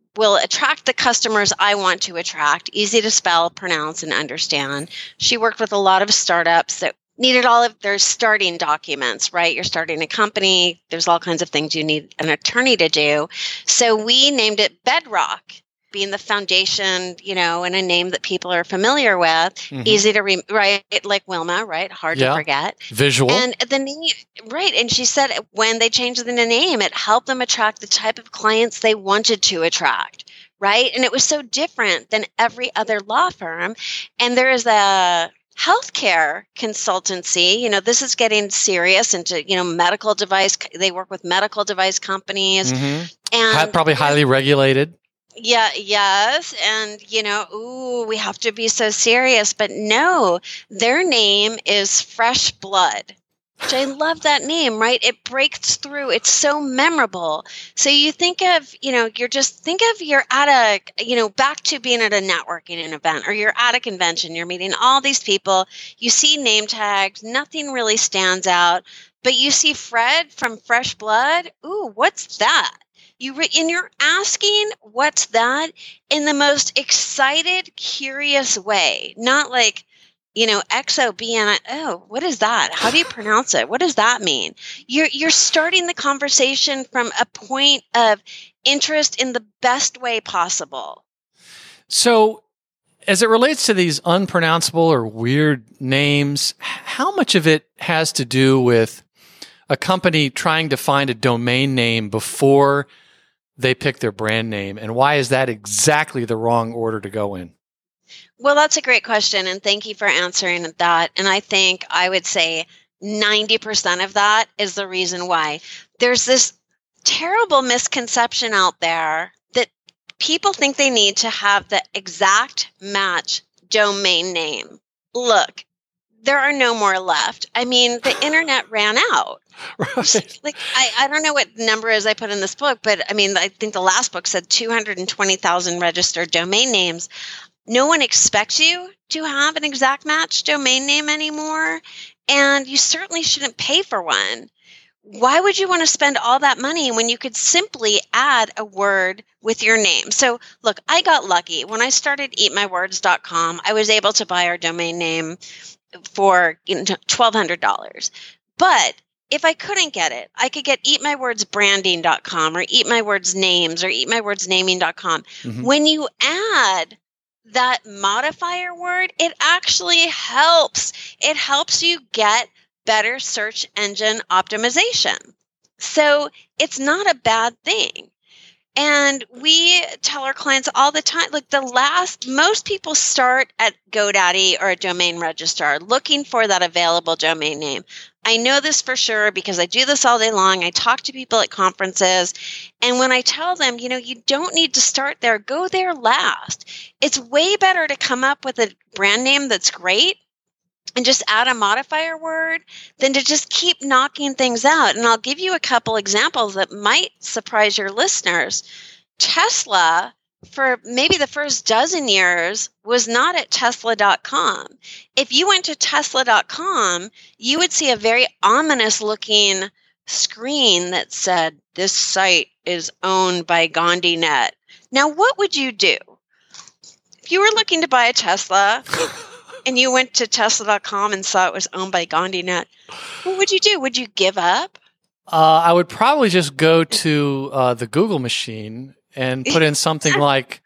will attract the customers I want to attract, easy to spell, pronounce, and understand. She worked with a lot of startups that needed all of their starting documents, right? You're starting a company. There's all kinds of things you need an attorney to do. So we named it Bedrock, being the foundation, you know, and a name that people are familiar with, mm-hmm. easy to re- write, like Wilma, right? Hard yeah. to forget. Visual. And the name, right. And she said when they changed the name, it helped them attract the type of clients they wanted to attract, right? And it was so different than every other law firm. And there is a healthcare consultancy, you know, this is getting serious into, you know, medical device. They work with medical device companies. Mm-hmm. And probably highly regulated. Yeah, yes. And, you know, ooh, we have to be so serious. But no, their name is Fresh Blood, which I love that name, right? It breaks through. It's so memorable. So you think of, you know, you're just, think of you're at a, you know, back to being at a networking event, or you're at a convention, you're meeting all these people, you see name tags, nothing really stands out, but you see Fred from Fresh Blood. Ooh, what's that? You re- and you're asking, what's that, in the most excited, curious way, not like, you know, X O B N I, oh, what is that? How do you pronounce it? What does that mean? You're you're starting the conversation from a point of interest in the best way possible. So, as it relates to these unpronounceable or weird names, how much of it has to do with a company trying to find a domain name before they pick their brand name, and why is that exactly the wrong order to go in? Well, that's a great question, and thank you for answering that. And I think I would say ninety percent of that is the reason why. There's this terrible misconception out there that people think they need to have the exact match domain name. Look, there are no more left. I mean, the internet ran out. Right. Like I, I don't know what number is I put in this book, but I mean, I think the last book said two hundred twenty thousand registered domain names. No one expects you to have an exact match domain name anymore, and you certainly shouldn't pay for one. Why would you want to spend all that money when you could simply add a word with your name? So look, I got lucky. When I started eat my words dot com, I was able to buy our domain name for you know, twelve hundred dollars. But if I couldn't get it, I could get eat my words branding dot com or eat my words names or eat my words naming dot com. Mm-hmm. When you add that modifier word, it actually helps. It helps you get better search engine optimization. So it's not a bad thing. And we tell our clients all the time, like the last, most people start at GoDaddy or a domain registrar looking for that available domain name. I know this for sure because I do this all day long. I talk to people at conferences. And when I tell them, you know, you don't need to start there, go there last. It's way better to come up with a brand name that's great and just add a modifier word than to just keep knocking things out. And I'll give you a couple examples that might surprise your listeners. Tesla, for maybe the first dozen years, was not at tesla dot com. If you went to tesla dot com, you would see a very ominous looking screen that said, this site is owned by GandhiNet. Now, what would you do? If you were looking to buy a Tesla and you went to tesla dot com and saw it was owned by GandhiNet, what would you do? Would you give up? Uh, I would probably just go to uh, the Google machine and put in something like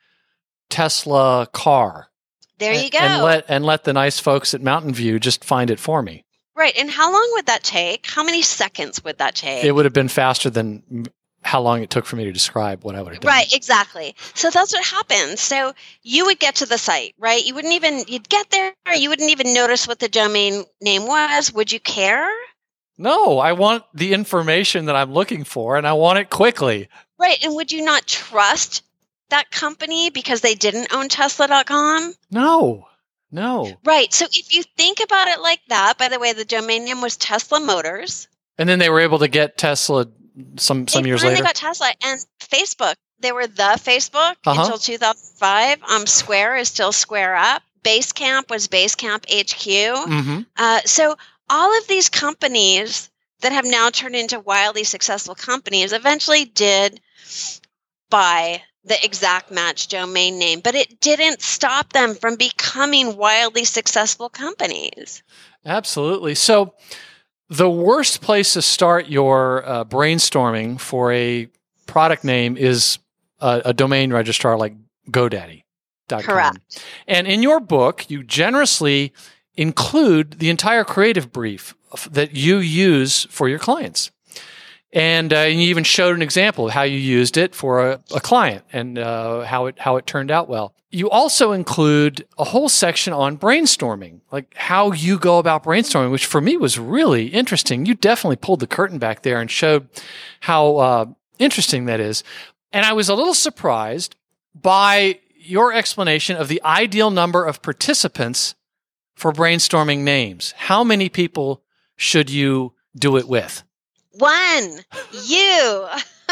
Tesla car. There you go. And let and let the nice folks at Mountain View just find it for me. Right. And how long would that take? How many seconds would that take? It would have been faster than how long it took for me to describe what I would have done. Right, exactly. So that's what happens. So you would get to the site, right? You wouldn't even, you'd get there, you wouldn't even notice what the domain name was. Would you care? No, I want the information that I'm looking for, and I want it quickly. Right. And would you not trust that company because they didn't own tesla dot com? No, no. Right. So if you think about it like that, by the way, the domain name was Tesla Motors. And then they were able to get Tesla some, some they years later. They got Tesla and Facebook. They were the Facebook uh-huh. until two thousand five. Um, Square is still Square Up. Basecamp was Basecamp H Q. Mm-hmm. Uh, so all of these companies that have now turned into wildly successful companies eventually did buy the exact match domain name, but it didn't stop them from becoming wildly successful companies. Absolutely. So the worst place to start your uh, brainstorming for a product name is a, a domain registrar like GoDaddy dot com. Correct. And in your book, you generously include the entire creative brief that you use for your clients. And uh, you even showed an example of how you used it for a, a client and uh, how it how it turned out well. You also include a whole section on brainstorming, like how you go about brainstorming, which for me was really interesting. You definitely pulled the curtain back there and showed how uh, interesting that is. And I was a little surprised by your explanation of the ideal number of participants for brainstorming names. How many people should you do it with? One, you.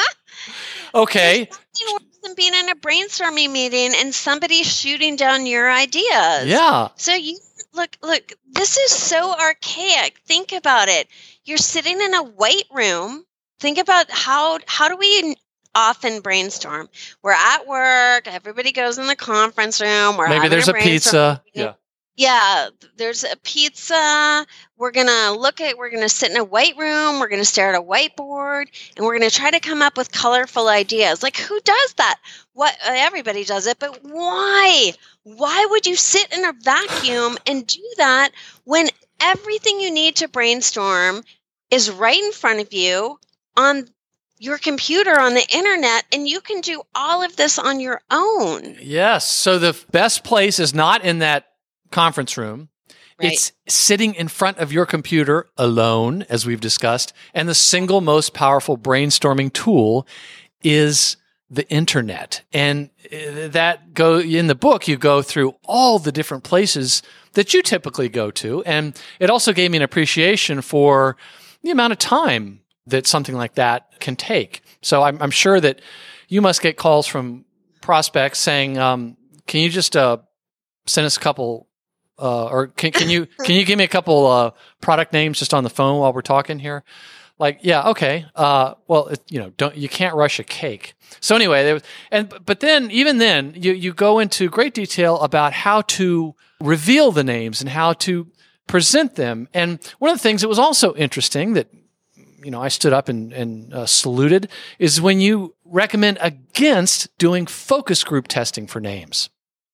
Okay. There's nothing worse than being in a brainstorming meeting and somebody shooting down your ideas. Yeah. So you look, look, this is so archaic. Think about it. You're sitting in a white room. Think about how, how do we often brainstorm? We're at work. Everybody goes in the conference room. We're Maybe there's a, a pizza. Yeah. Yeah, there's a pizza. We're going to look at, we're going to sit in a white room. We're going to stare at a whiteboard and we're going to try to come up with colorful ideas. Like, who does that? What? Everybody does it, but why? Why would you sit in a vacuum and do that when everything you need to brainstorm is right in front of you on your computer, on the internet, and you can do all of this on your own? Yes. So the best place is not in that conference room. Right. It's sitting in front of your computer alone, as we've discussed. And the single most powerful brainstorming tool is the internet. And that go in the book, you go through all the different places that you typically go to. And it also gave me an appreciation for the amount of time that something like that can take. So I'm, I'm sure that you must get calls from prospects saying, um, can you just uh, send us a couple Uh, or can, can you can you give me a couple uh, product names just on the phone while we're talking here? Like, yeah, okay. Uh, well, it, you know, don't you can't rush a cake. So anyway, there was, and but then even then, you you go into great detail about how to reveal the names and how to present them. And one of the things that was also interesting that you know I stood up and and uh, saluted is when you recommend against doing focus group testing for names.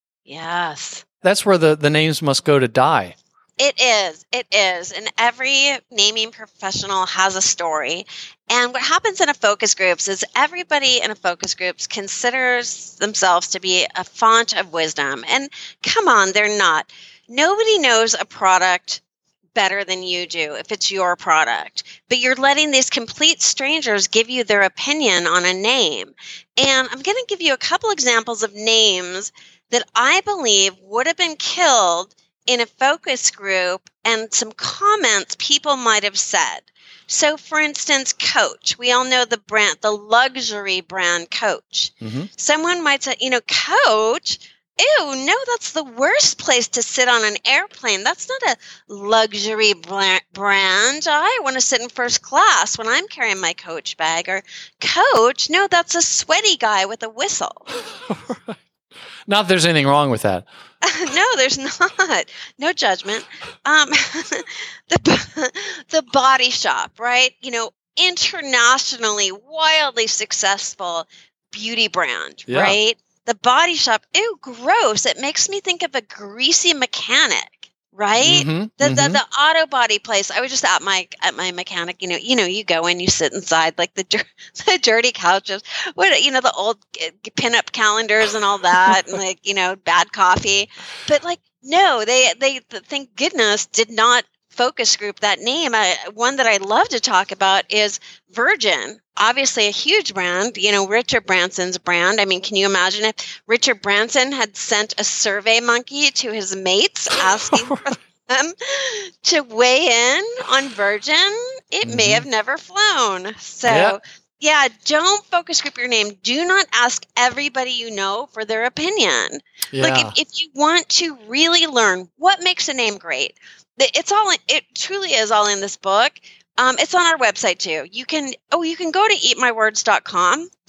Yes. That's where the, the names must go to die. It is. It is. And every naming professional has a story. And what happens in a focus groups is everybody in a focus groups considers themselves to be a font of wisdom. And come on, they're not. Nobody knows a product better than you do if it's your product. But you're letting these complete strangers give you their opinion on a name. And I'm going to give you a couple examples of names that I believe would have been killed in a focus group and some comments people might have said. So, for instance, Coach. We all know the brand, the luxury brand Coach. Mm-hmm. Someone might say, you know, Coach, ew, no, that's the worst place to sit on an airplane. That's not a luxury brand. I want to sit in first class when I'm carrying my Coach bag. Or Coach, no, that's a sweaty guy with a whistle. Not that there's anything wrong with that. No, there's not. No judgment. Um, the the Body Shop, right? You know, internationally wildly successful beauty brand, yeah. Right? The Body Shop, ew, gross. It makes me think of a greasy mechanic. Right? Mm-hmm, the, mm-hmm. the the auto body place. I was just at my at my mechanic. You know, you know, you go in, you sit inside like the the dirty couches, what you know, the old pinup calendars and all that, and like you know, bad coffee. But like, no, they they thank goodness did not focus group that name. I, one that I love to talk about is Virgin. Obviously, a huge brand. You know, Richard Branson's brand. I mean, can you imagine if Richard Branson had sent a survey monkey to his mates asking for them to weigh in on Virgin? It mm-hmm. may have never flown. So, yeah. yeah, don't focus group your name. Do not ask everybody you know for their opinion. Yeah. Like, if, if you want to really learn what makes a name great, it's all. It truly is all in this book. Um, it's on our website too. You can, oh, you can go to eat my words dot com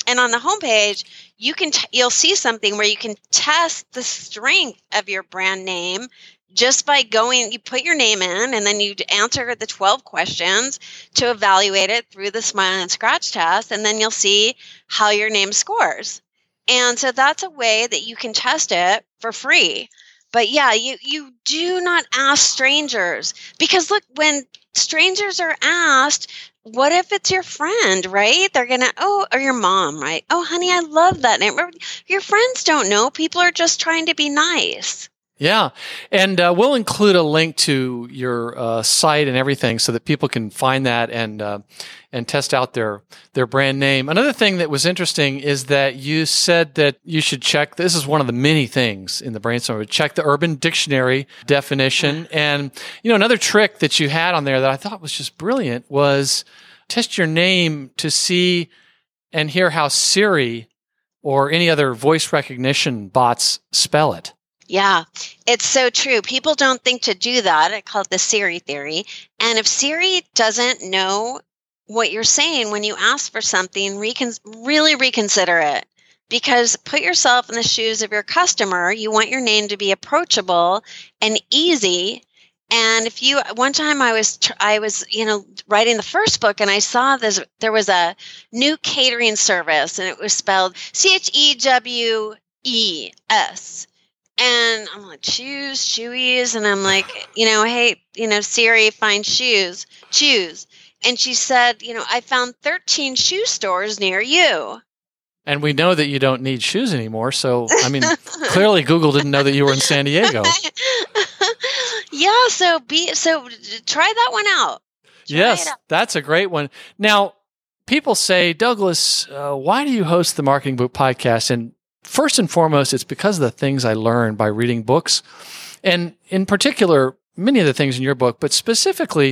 and on the homepage, you can t- you'll see something where you can test the strength of your brand name just by going, you put your name in and then you answer the twelve questions to evaluate it through the Smile and Scratch test, and then you'll see how your name scores. And so that's a way that you can test it for free. But yeah, you, you do not ask strangers, because look, when strangers are asked, what if it's your friend, right? They're going to, oh, or your mom, right? Oh, honey, I love that name. Your friends don't know. People are just trying to be nice. Yeah. And uh, we'll include a link to your uh, site and everything so that people can find that and uh, and test out their their brand name. Another thing that was interesting is that you said that you should check, this is one of the many things in the brainstorm, check the Urban Dictionary definition. And, you know, another trick that you had on there that I thought was just brilliant was test your name to see and hear how Siri or any other voice recognition bots spell it. Yeah, it's so true. People don't think to do that. I call it the Siri theory. And if Siri doesn't know what you're saying when you ask for something, recon- really reconsider it. Because put yourself in the shoes of your customer. You want your name to be approachable and easy. And if you, one time I was, I was, you know, writing the first book, and I saw this, there was a new catering service, and it was spelled C H E W E S. And I'm like, shoes, shoeies. And I'm like, you know, hey, you know, Siri, find shoes, shoes. And she said, you know, I found thirteen shoe stores near you. And we know that you don't need shoes anymore. So, I mean, clearly Google didn't know that you were in San Diego. Yeah. So be, so try that one out. Try yes, out. That's a great one. Now, people say, Douglas, uh, why do you host the Marketing Book Podcast? And first and foremost, it's because of the things I learned by reading books. And in particular, many of the things in your book, but specifically,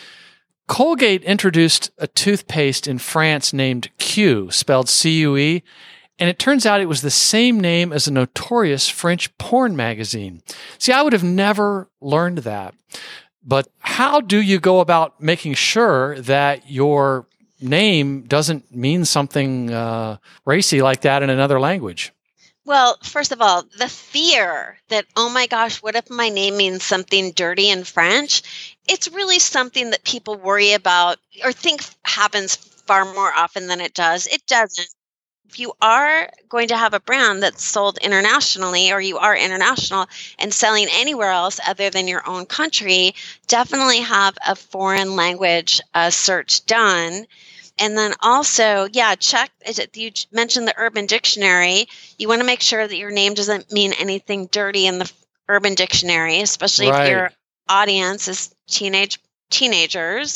Colgate introduced a toothpaste in France named Q, spelled C U E, and it turns out it was the same name as a notorious French porn magazine. See, I would have never learned that. But how do you go about making sure that your name doesn't mean something uh, racy like that in another language? Well, first of all, the fear that, oh my gosh, what if my name means something dirty in French? It's really something that people worry about or think happens far more often than it does. It doesn't. If you are going to have a brand that's sold internationally, or you are international and selling anywhere else other than your own country, definitely have a foreign language uh, search done. And then also, yeah, check, you mentioned the Urban Dictionary. You want to make sure that your name doesn't mean anything dirty in the Urban Dictionary, especially right. if your audience is teenage teenagers.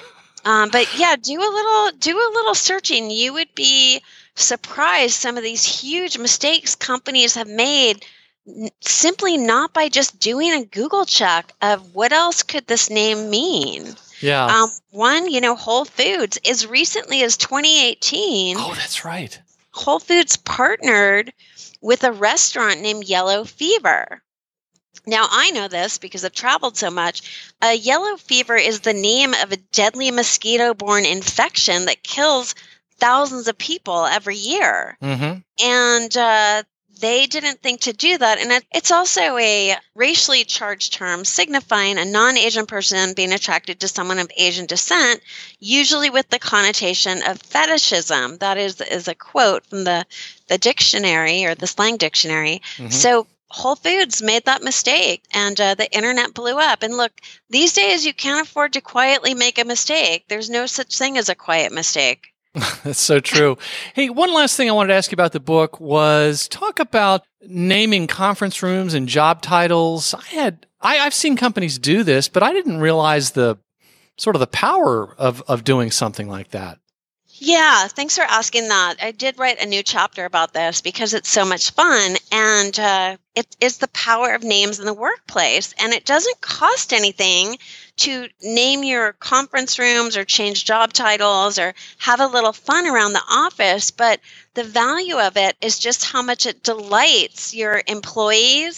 Um, but yeah, do a little, do a little searching. You would be surprised some of these huge mistakes companies have made simply not by just doing a Google check of what else could this name mean. Yeah. Um, one, you know, Whole Foods, as recently as twenty eighteen. Oh, that's right. Whole Foods partnered with a restaurant named Yellow Fever. Now, I know this because I've traveled so much. Uh, yellow fever is the name of a deadly mosquito-borne infection that kills thousands of people every year. Mm-hmm. And uh, they didn't think to do that. And it, it's also a racially charged term signifying a non-Asian person being attracted to someone of Asian descent, usually with the connotation of fetishism. That is, is a quote from the, the dictionary or the slang dictionary. Mm-hmm. So Whole Foods made that mistake, and uh, the internet blew up. And look, these days you can't afford to quietly make a mistake. There's no such thing as a quiet mistake. That's so true. Hey, one last thing I wanted to ask you about the book was talk about naming conference rooms and job titles. I had, I, I've seen companies do this, but I didn't realize the sort of the power of, of doing something like that. Yeah, thanks for asking that. I did write a new chapter about this because it's so much fun, and uh, it is the power of names in the workplace. And it doesn't cost anything to name your conference rooms or change job titles or have a little fun around the office. But the value of it is just how much it delights your employees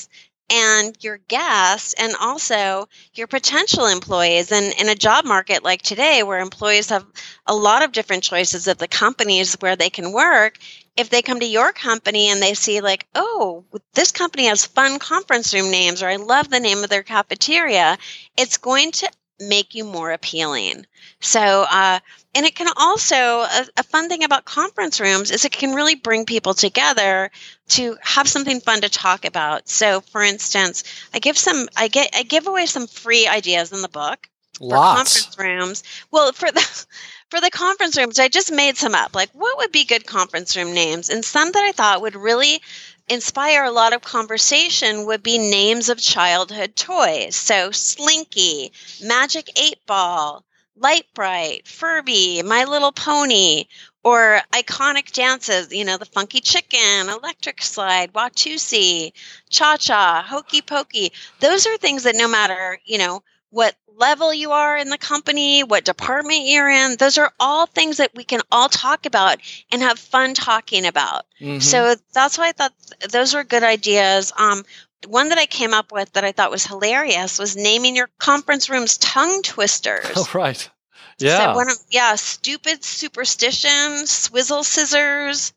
and your guests, and also your potential employees. And in a job market like today, where employees have a lot of different choices of the companies where they can work, if they come to your company and they see like, oh, this company has fun conference room names, or I love the name of their cafeteria, it's going to make you more appealing. So, uh, and it can also, a, a fun thing about conference rooms is it can really bring people together to have something fun to talk about. So, for instance, I give some, I get, I give away some free ideas in the book Lots. for conference rooms. Well, for the for the conference rooms, I just made some up. Like, what would be good conference room names? And some that I thought would really inspire a lot of conversation would be names of childhood toys. So Slinky, Magic eight Ball, Light Bright, Furby, My Little Pony, or iconic dances, you know, the Funky Chicken, Electric Slide, Watusi, Cha-Cha, Hokey Pokey. Those are things that no matter, you know, what level you are in the company, what department you're in, those are all things that we can all talk about and have fun talking about. Mm-hmm. So that's why I thought th- those were good ideas. Um, one that I came up with that I thought was hilarious was naming your conference rooms tongue twisters. Oh, right. Yeah. So one of, yeah, stupid superstition, swizzle scissors,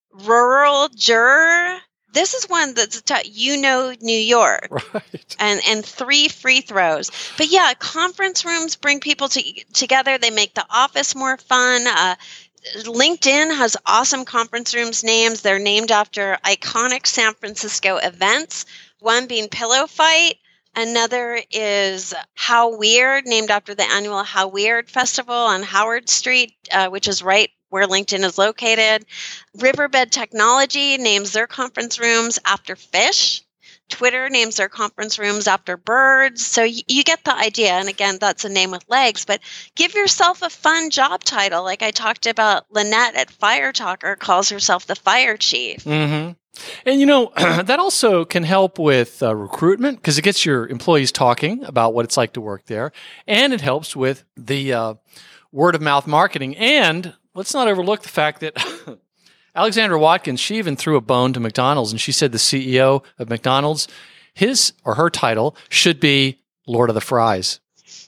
rural juror. This is one that's t- you know New York, right? And and three free throws. But yeah, conference rooms bring people to, together. They make the office more fun. Uh, LinkedIn has awesome conference rooms names. They're named after iconic San Francisco events. One being Pillow Fight. Another is How Weird, named after the annual How Weird Festival on Howard Street, uh, which is right where LinkedIn is located. Riverbed Technology names their conference rooms after fish. Twitter names their conference rooms after birds. So y- you get the idea. And again, that's a name with legs, but give yourself a fun job title. Like I talked about, Lynette at Fire Talker calls herself the Fire Chief. Mm-hmm. And, you know, that also can help with uh, recruitment because it gets your employees talking about what it's like to work there. And it helps with the uh, word of mouth marketing. And let's not overlook the fact that Alexandra Watkins, she even threw a bone to McDonald's, and she said the C E O of McDonald's, his or her title should be Lord of the Fries.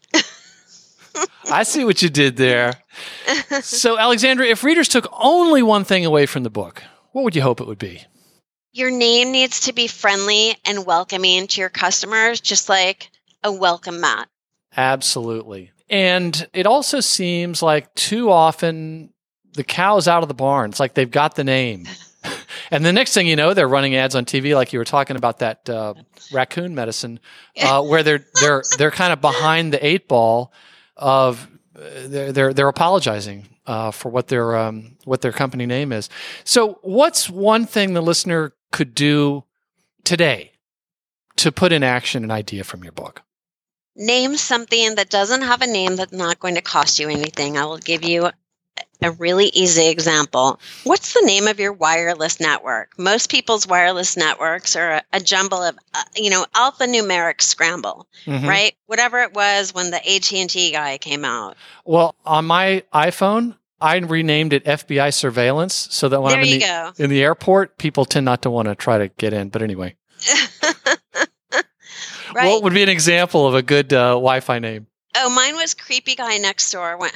I see what you did there. So, Alexandra, if readers took only one thing away from the book, what would you hope it would be? Your name needs to be friendly and welcoming to your customers, just like a welcome mat. Absolutely. And it also seems like too often the cow's out of the barn. It's like they've got the name. And the next thing you know, they're running ads on T V, like you were talking about that uh, raccoon medicine, uh, where they're they're they're kind of behind the eight ball of uh, they're they're they're apologizing uh, for what their um, what their company name is. So, what's one thing the listener could do today to put in action an idea from your book? Name something that doesn't have a name that's not going to cost you anything. I will give you a really easy example. What's the name of your wireless network? Most people's wireless networks are a, a jumble of, uh, you know, alphanumeric scramble, mm-hmm. right? Whatever it was when the A T and T guy came out. Well, on my iPhone, I renamed it F B I surveillance so that when there I'm in you the, go. in the airport, people tend not to want to try to get in. But anyway. Right. What would be an example of a good uh, Wi-Fi name? Oh, mine was Creepy Guy Next Door. When,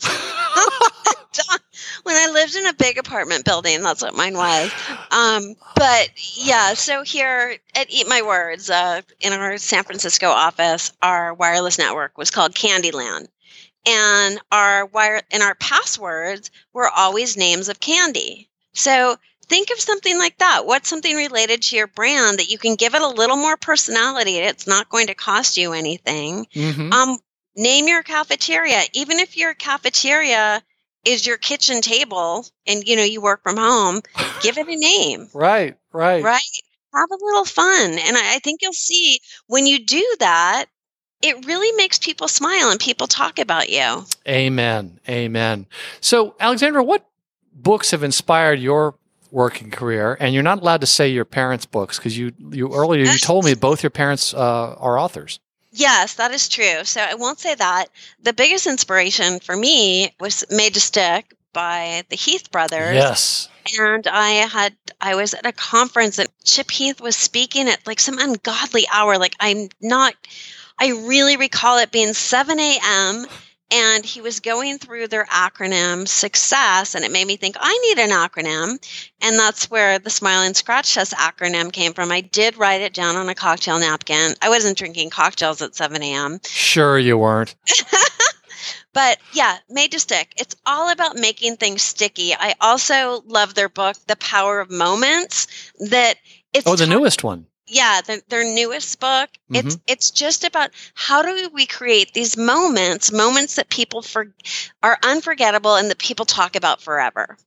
when I lived in a big apartment building, that's what mine was. Um, but yeah, so here at Eat My Words, uh, in our San Francisco office, our wireless network was called Candyland. And our wire and our passwords were always names of candy. So think of something like that. What's something related to your brand that you can give it a little more personality? It's not going to cost you anything. Mm-hmm. Um, name your cafeteria. Even if your cafeteria is your kitchen table and, you know, you work from home, give it a name. Right, right. Right? Have a little fun. And I, I think you'll see when you do that, it really makes people smile and people talk about you. Amen. Amen. So, Alexandra, what books have inspired your working career? And you're not allowed to say your parents' books because you, you earlier you told me both your parents uh, are authors. Yes, that is true. So I won't say that. The biggest inspiration for me was Made to Stick by the Heath brothers. Yes. And I had I was at a conference and Chip Heath was speaking at like some ungodly hour. Like I'm not, I really recall it being seven a.m. and he was going through their acronym success. And it made me think, I need an acronym. And that's where the Smile and Scratch Test acronym came from. I did write it down on a cocktail napkin. I wasn't drinking cocktails at seven a.m. Sure you weren't. But yeah, Made to Stick. It's all about making things sticky. I also love their book, The Power of Moments. That it's Oh, the ta- newest one. Yeah, the, their newest book. Mm-hmm. It's it's just about how do we create these moments, moments that people for, are unforgettable and that people talk about forever.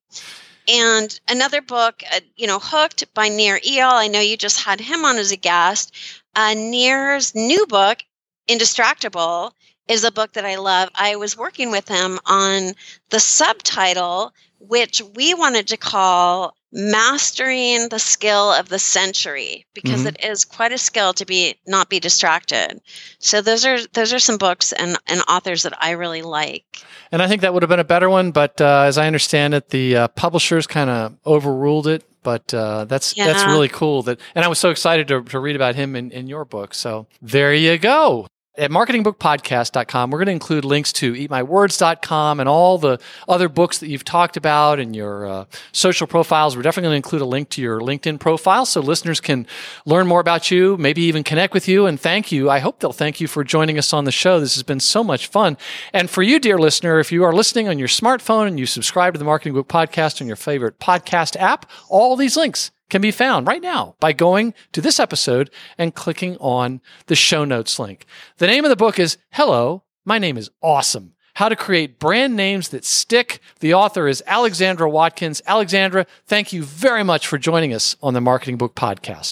And another book, uh, you know, Hooked by Nir Eyal. I know you just had him on as a guest. Uh, Nir's new book, Indistractable, is a book that I love. I was working with him on the subtitle, which we wanted to call Mastering the Skill of the Century, because Mm-hmm. it is quite a skill to be not be distracted. So those are those are some books and, and authors that I really like. And I think that would have been a better one, but uh, as I understand it, the uh, publishers kind of overruled it. But uh, that's Yeah. that's really cool. That, and I was so excited to, to read about him in, in your book. So there you go. At marketing book podcast dot com, we're going to include links to eat my words dot com and all the other books that you've talked about and your uh, social profiles. We're definitely going to include a link to your LinkedIn profile so listeners can learn more about you, maybe even connect with you. And thank you. I hope they'll thank you for joining us on the show. This has been so much fun. And for you, dear listener, if you are listening on your smartphone and you subscribe to the Marketing Book Podcast on your favorite podcast app, all these links can be found right now by going to this episode and clicking on the show notes link. The name of the book is Hello, My Name is Awesome: How to Create Brand Names That Stick. The author is Alexandra Watkins. Alexandra, thank you very much for joining us on the Marketing Book Podcast.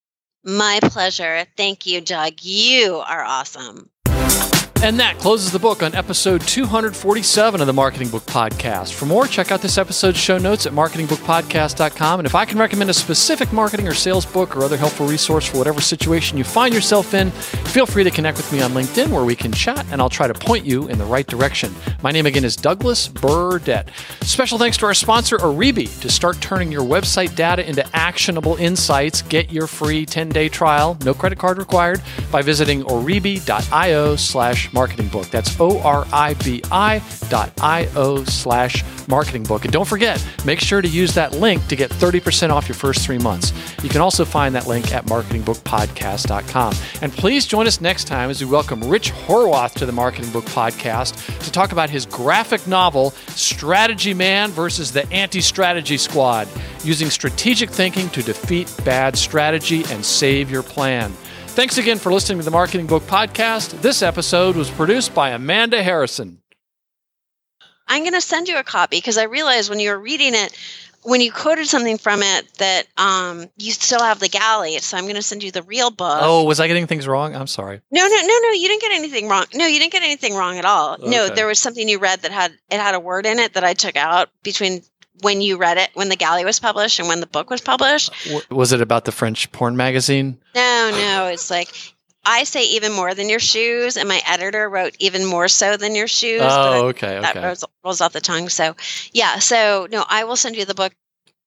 My pleasure. Thank you, Doug. You are awesome. And that closes the book on episode two forty-seven of the Marketing Book Podcast. For more, check out this episode's show notes at marketing book podcast dot com. And if I can recommend a specific marketing or sales book or other helpful resource for whatever situation you find yourself in, feel free to connect with me on LinkedIn where we can chat and I'll try to point you in the right direction. My name again is Douglas Burdett. Special thanks to our sponsor, Oribi. To start turning your website data into actionable insights, get your free ten-day trial, no credit card required, by visiting oribi dot io slash marketing book. That's O R I B I dot I O slash marketing book. And don't forget, make sure to use that link to get thirty percent off your first three months. You can also find that link at marketing book podcast dot com. And please join us next time as we welcome Rich Horwath to the Marketing Book Podcast to talk about his graphic novel, Strategy Man versus the Anti-Strategy Squad, using strategic thinking to defeat bad strategy and save your plan. Thanks again for listening to the Marketing Book Podcast. This episode was produced by Amanda Harrison. I'm going to send you a copy because I realized when you were reading it, when you quoted something from it, that um, you still have the galley. So I'm going to send you the real book. Oh, was I getting things wrong? I'm sorry. No, no, no, no. You didn't get anything wrong. No, you didn't get anything wrong at all. No, Okay. there was something you read that had it had a word in it that I took out between when you read it, when the galley was published and when the book was published. W- was it about the French porn magazine? No, no. It's like I say even more than your shoes, and my editor wrote even more so than your shoes. Oh, but okay, That okay. rolls, rolls off the tongue. So, yeah. So, no, I will send you the book